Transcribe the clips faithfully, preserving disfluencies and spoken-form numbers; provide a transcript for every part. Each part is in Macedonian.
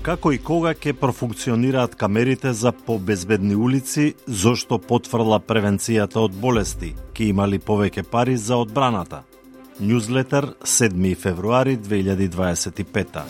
Како и кога ќе профункционираат камерите за побезбедни улици, зошто потврла превенцијата од болести, ке имали повеќе пари за одбраната. Нјузлетер, седми февруари две илјади дваесет и пета.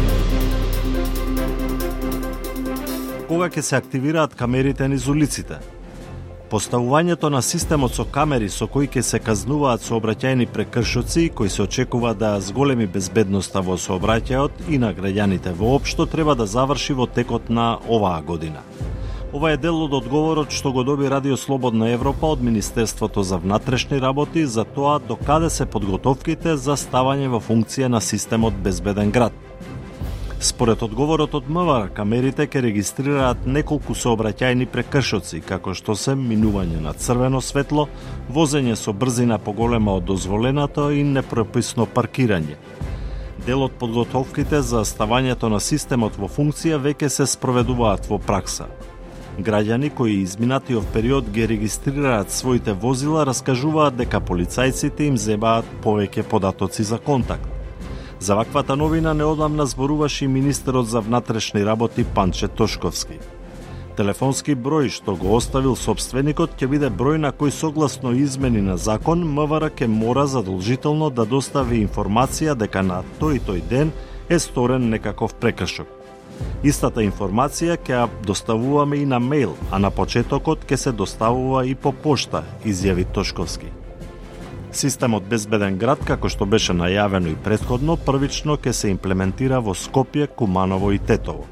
Кога ќе се активираат камерите низ улиците? Поставувањето на системот со камери со кои ќе се казнуваат сообраќајни прекршоци кои се очекува да зголеми безбедноста во сообраќајот и на граѓаните воопшто треба да заврши во текот на оваа година. Ова е дел од одговорот што го доби Радио Слободна Европа од Министерството за внатрешни работи за тоа докаде се подготовките за ставање во функција на системот Безбеден град. Според одговорот од МВР, камерите ќе регистрираат неколку сообраќајни прекршоци, како што се минување на црвено светло, возење со брзина поголема од дозволената и непрописно паркирање. Дел од подготовките за ставањето на системот во функција веќе се спроведуваат во пракса. Граѓани кои изминатиот период ги регистрираат своите возила раскажуваат дека полицајците им зебаат повеќе податоци за контакт. За ваквата новина неодамна зборуваше и министерот за внатрешни работи Панче Тошковски. Телефонски број што го оставил собственикот ќе биде број на кој согласно измени на закон МВР ќе мора задолжително да достави информација дека на тој и тој ден е сторен некаков прекршок. Истата информација ќе ја доставуваме и на мејл, а на почетокот ќе се доставува и по пошта, изјави Тошковски. Системот Безбеден град, како што беше најавено и претходно, првично ќе се имплементира во Скопје, Куманово и Тетово.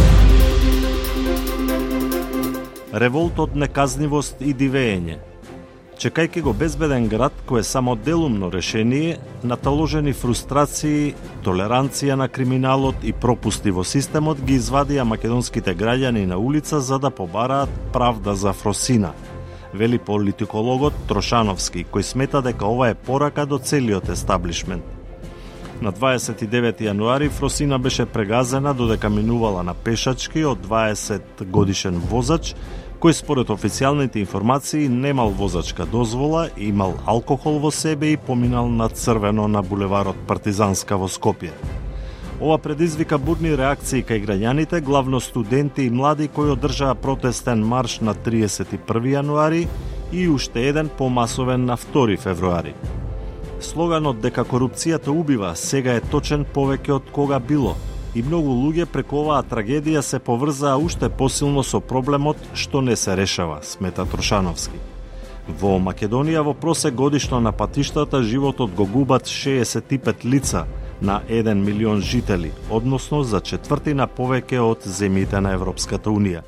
Револт од неказнивост и дивење. Чекајќи го Безбеден град, кој е само делумно решение, наталожени фрустрации, толеранција на криминалот и пропусти во системот ги извадија македонските граѓани на улица за да побараат правда за Фросина, вели политикологот Трошановски, кој смета дека ова е порака до целиот естаблишмент. На дваесет и девети јануари Фросина беше прегазена додека минувала на пешачки од дваесет годишен возач, кој според официјалните информации немал возачка дозвола, имал алкохол во себе и поминал на црвено на булеварот Партизанска во Скопје. Ова предизвика бурни реакции кај граѓаните, главно студенти и млади кои одржаа протестен марш на триесет и први јануари и уште еден помасовен на втори февруари. Слоганот дека корупцијата убива сега е точен повеќе од кога било и многу луѓе преку оваа трагедија се поврзаа уште посилно со проблемот што не се решава, смета Трошановски. Во Македонија во просек годишно на патиштата животот го губат шеесет и пет лица на еден милион жители, односно за четвртина повеќе од земјите на Европската Унија.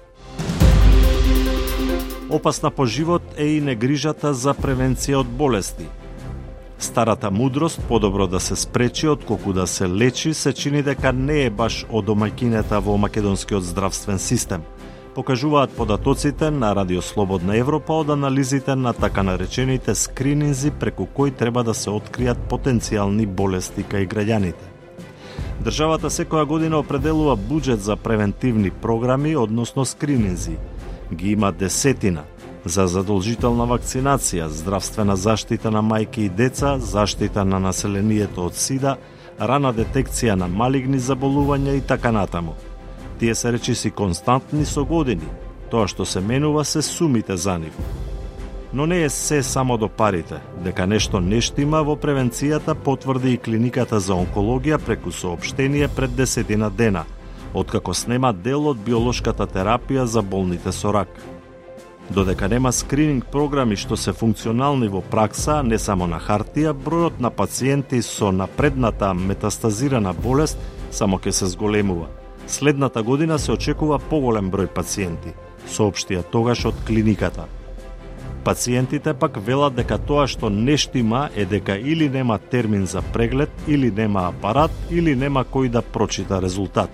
Опасна по живот е и негрижата за превенција од болести. Старата мудрост, подобро да се спречи отколку да се лечи, се чини дека не е баш од домаќината во македонскиот здравствен систем, покажуваат податоците на Радио Слободна Европа од анализите на така наречените скрининзи преку кои треба да се откријат потенцијални болести кај граѓаните. Државата секоја година определува буџет за превентивни програми, односно скрининзи. Ги има десетина за задолжителна вакцинација, здравствена заштита на мајки и деца, заштита на населението од сида, рана детекција на малигни заболувања и така натаму. Тие се речиси константни со години. Тоа што се менува се сумите за нив. Но не е се само до парите. Дека нешто не штима во превенцијата потврди и клиниката за онкологија преку соопштение пред десетина дена, откако снема дел од биолошката терапија за болните со рак. Додека нема скрининг програми што се функционални во пракса, не само на хартија, бројот на пациенти со напредната метастазирана болест само ќе се зголемува. Следната година се очекува поголем број пациенти, соопштија тогаш од клиниката. Пациентите пак велат дека тоа што не штима е дека или нема термин за преглед, или нема апарат, или нема кој да прочита резултат.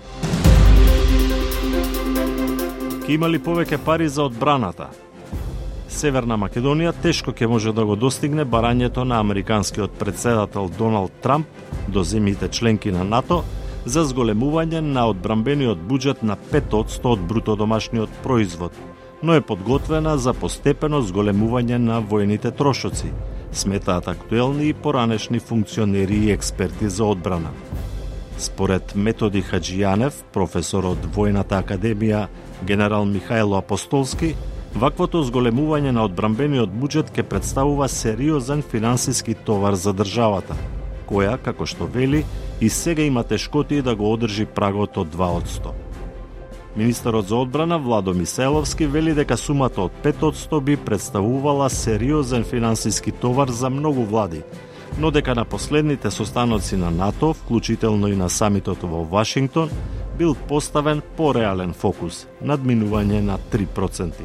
Ке имали повеќе пари за одбраната? Северна Македонија тешко ќе може да го достигне барањето на американскиот председател Доналд Трамп до земјите членки на НАТО за зголемување на одбранбениот буџет на пет одсто од бруто домашниот производ, но е подготвена за постепено зголемување на војните трошоци, сметаат актуелни и поранешни функционери и експерти за одбрана. Според Методи Хаджијанев, професор од Војната академија генерал Михајло Апостолски, ваквото зголемување на одбранбениот буџет ќе представува сериозен финансиски товар за државата, која, како што вели, и сега има тешкоти да го одржи прагот од два одсто. Министерот за одбрана Владо Миселовски вели дека сумата од пет одсто би представувала сериозен финансиски товар за многу влади, но дека на последните состаноци на НАТО, вклучително и на самитот во Вашингтон, бил поставен пореален фокус, надминување на три проценти.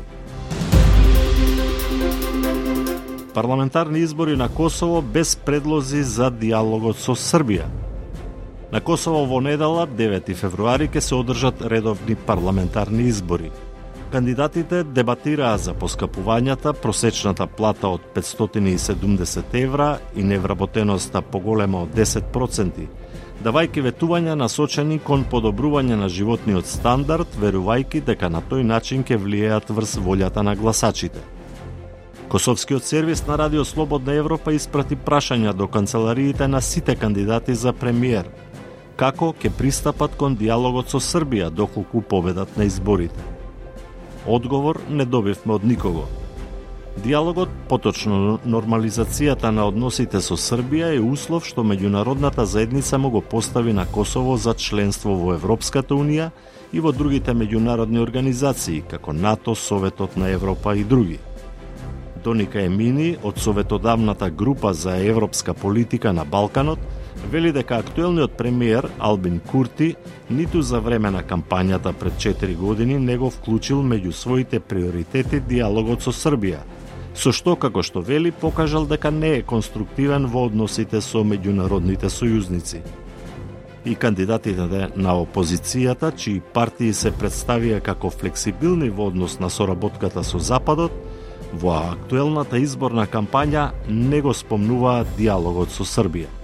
Парламентарни избори на Косово без предлози за диалогот со Србија. На Косово во недела, девети февруари, ќе се одржат редовни парламентарни избори. Кандидатите дебатираа за поскапувањата, просечната плата од петстотини и седумдесет евра и невработеноста поголема од десет проценти, давајќи ветувања насочени кон подобрување на животниот стандард, верувајќи дека на тој начин ќе влијаат врз волјата на гласачите. Косовскиот сервис на Радио Слободна Европа испрати прашања до канцелариите на сите кандидати за премиер, како ќе пристапат кон диалогот со Србија доколку победат на изборите. Одговор не добивме од никого. Диалогот, поточно нормализацијата на односите со Србија, е услов што меѓународната заедница му го постави на Косово за членство во Европската унија и во другите меѓународни организации, како НАТО, Советот на Европа и други. Доника Емини од Советодавната група за европска политика на Балканот вели дека актуелниот премиер Албин Курти ниту за време на кампањата пред четири години не го вклучил меѓу своите приоритети диалогот со Србија, со што, како што вели, покажал дека не е конструктивен во односите со меѓународните сојузници. И кандидатите на опозицијата, чии партии се представија како флексибилни во однос на соработката со Западот, во актуелната изборна кампања не го спомнуваат диалогот со Србија.